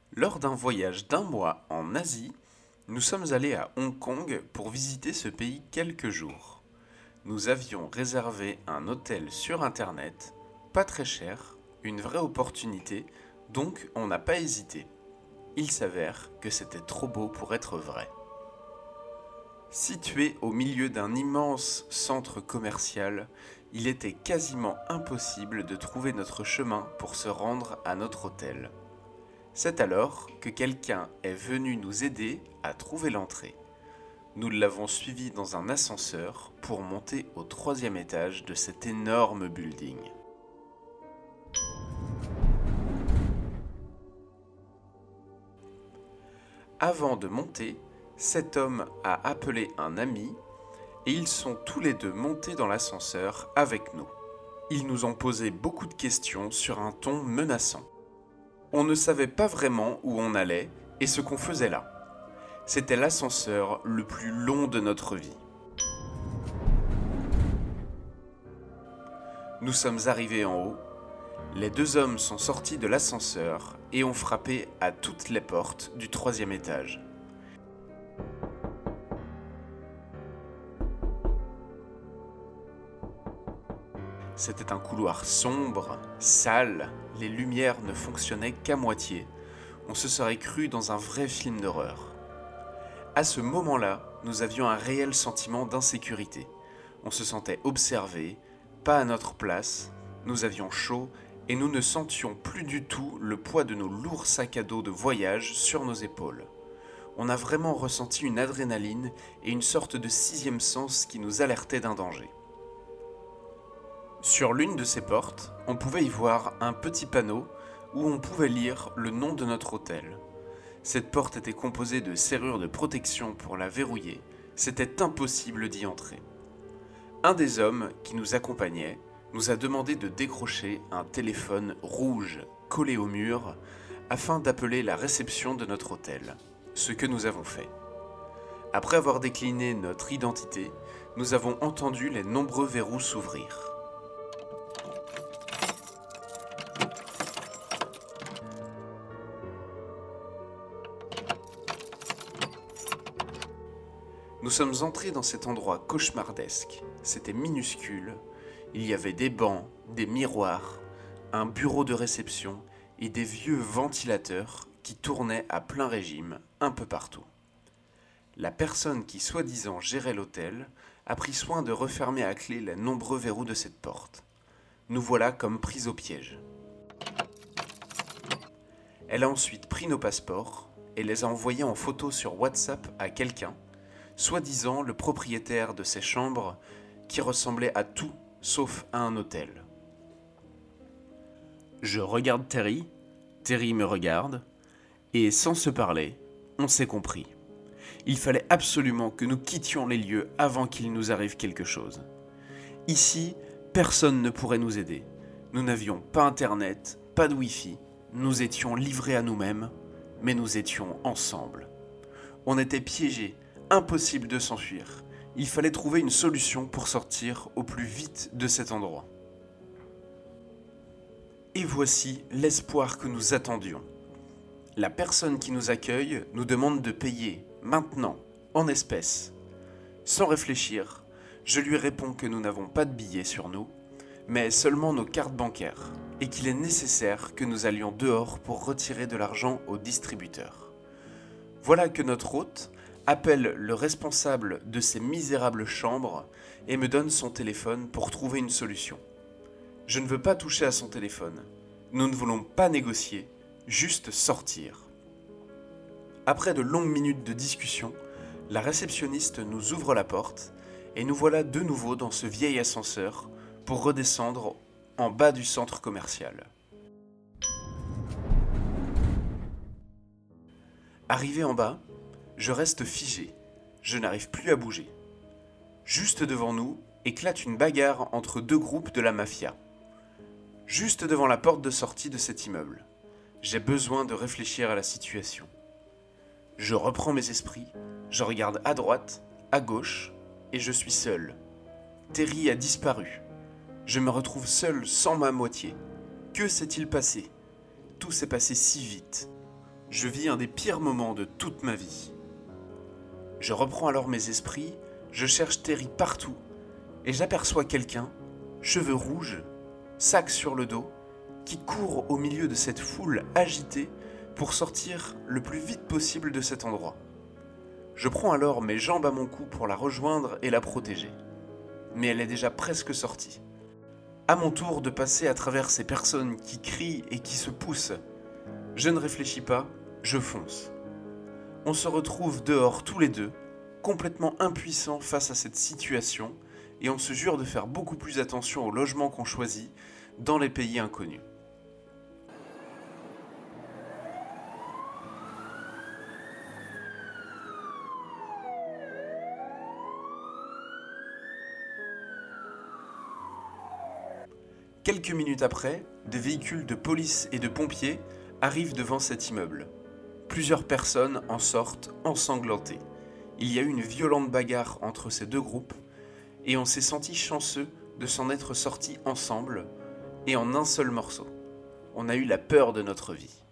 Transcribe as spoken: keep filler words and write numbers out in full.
Lors d'un voyage d'un mois en Asie, nous sommes allés à Hong Kong pour visiter ce pays quelques jours. Nous avions réservé un hôtel sur internet, pas très cher, une vraie opportunité, donc on n'a pas hésité. Il s'avère que c'était trop beau pour être vrai. Situé au milieu d'un immense centre commercial, il était quasiment impossible de trouver notre chemin pour se rendre à notre hôtel. C'est alors que quelqu'un est venu nous aider à trouver l'entrée. Nous l'avons suivi dans un ascenseur pour monter au troisième étage de cet énorme building. Avant de monter, cet homme a appelé un ami et ils sont tous les deux montés dans l'ascenseur avec nous. Ils nous ont posé beaucoup de questions sur un ton menaçant. On ne savait pas vraiment où on allait et ce qu'on faisait là. C'était l'ascenseur le plus long de notre vie. Nous sommes arrivés en haut. Les deux hommes sont sortis de l'ascenseur et ont frappé à toutes les portes du troisième étage. C'était un couloir sombre, sale, les lumières ne fonctionnaient qu'à moitié. On se serait cru dans un vrai film d'horreur. À ce moment-là, nous avions un réel sentiment d'insécurité. On se sentait observé, pas à notre place, nous avions chaud et nous ne sentions plus du tout le poids de nos lourds sacs à dos de voyage sur nos épaules. On a vraiment ressenti une adrénaline et une sorte de sixième sens qui nous alertait d'un danger. Sur l'une de ces portes, on pouvait y voir un petit panneau où on pouvait lire le nom de notre hôtel. Cette porte était composée de serrures de protection pour la verrouiller. C'était impossible d'y entrer. Un des hommes qui nous accompagnait nous a demandé de décrocher un téléphone rouge collé au mur afin d'appeler la réception de notre hôtel, ce que nous avons fait. Après avoir décliné notre identité, nous avons entendu les nombreux verrous s'ouvrir. Nous sommes entrés dans cet endroit cauchemardesque. C'était minuscule. Il y avait des bancs, des miroirs, un bureau de réception et des vieux ventilateurs qui tournaient à plein régime un peu partout. La personne qui soi-disant gérait l'hôtel a pris soin de refermer à clé les nombreux verrous de cette porte. Nous voilà comme pris au piège. Elle a ensuite pris nos passeports et les a envoyés en photo sur WhatsApp à quelqu'un, soi-disant le propriétaire de ces chambres qui ressemblait à tout sauf à un hôtel. Je regarde Terry, Terry me regarde, et sans se parler, on s'est compris. Il fallait absolument que nous quittions les lieux avant qu'il nous arrive quelque chose. Ici, personne ne pourrait nous aider. Nous n'avions pas internet, pas de wifi, nous étions livrés à nous-mêmes, mais nous étions ensemble. On était piégés. Impossible de s'enfuir. Il fallait trouver une solution pour sortir au plus vite de cet endroit. Et voici l'espoir que nous attendions. La personne qui nous accueille nous demande de payer, maintenant, en espèces. Sans réfléchir, je lui réponds que nous n'avons pas de billets sur nous, mais seulement nos cartes bancaires, et qu'il est nécessaire que nous allions dehors pour retirer de l'argent au distributeur. Voilà que notre hôte appelle le responsable de ces misérables chambres et me donne son téléphone pour trouver une solution. Je ne veux pas toucher à son téléphone. Nous ne voulons pas négocier, juste sortir. Après de longues minutes de discussion, la réceptionniste nous ouvre la porte et nous voilà de nouveau dans ce vieil ascenseur pour redescendre en bas du centre commercial. Arrivé en bas, je reste figé, je n'arrive plus à bouger. Juste devant nous éclate une bagarre entre deux groupes de la mafia. Juste devant la porte de sortie de cet immeuble. J'ai besoin de réfléchir à la situation. Je reprends mes esprits, je regarde à droite, à gauche, et je suis seul. Terry a disparu. Je me retrouve seul sans ma moitié. Que s'est-il passé ? Tout s'est passé si vite. Je vis un des pires moments de toute ma vie. Je reprends alors mes esprits, je cherche Terry partout, et j'aperçois quelqu'un, cheveux rouges, sac sur le dos, qui court au milieu de cette foule agitée pour sortir le plus vite possible de cet endroit. Je prends alors mes jambes à mon cou pour la rejoindre et la protéger. Mais elle est déjà presque sortie. À mon tour de passer à travers ces personnes qui crient et qui se poussent. Je ne réfléchis pas, je fonce. On se retrouve dehors tous les deux, complètement impuissants face à cette situation, et on se jure de faire beaucoup plus attention au logement qu'on choisit dans les pays inconnus. Quelques minutes après, des véhicules de police et de pompiers arrivent devant cet immeuble. Plusieurs personnes en sortent ensanglantées. Il y a eu une violente bagarre entre ces deux groupes et on s'est senti chanceux de s'en être sortis ensemble et en un seul morceau. On a eu la peur de notre vie.